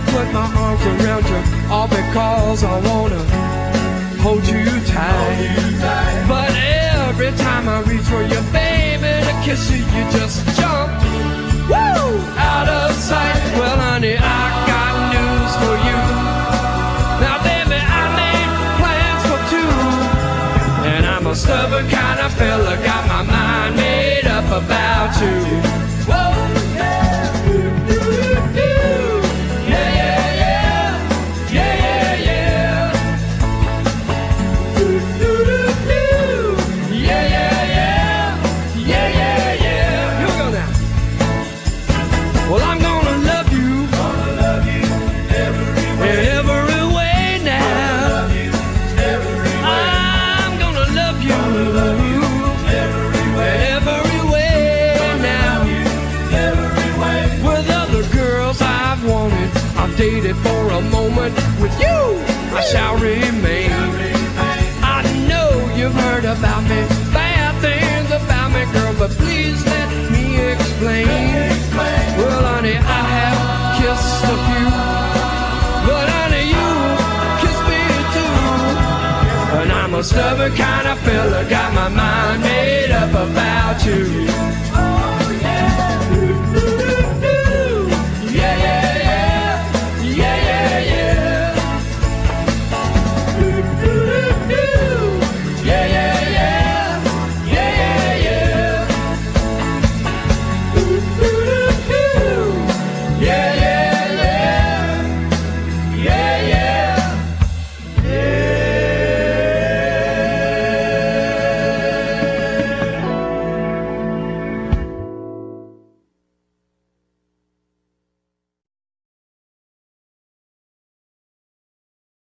put my arms around you, all because I wanna hold you tight. But every time I reach for you, baby, to kiss you, you just jump, woo, out of sight. Well, honey, I got news for you. Now, baby, I made plans for two, and I'm a stubborn kind of fella, got my mind made up about you. Whoa, yeah. Dated for a moment, with you I shall remain. I know you've heard about me, bad things about me, girl, but please let me explain. Well, honey, I have kissed a few, but honey, you kissed me too. And I'm a stubborn kind of fella, got my mind made up about you.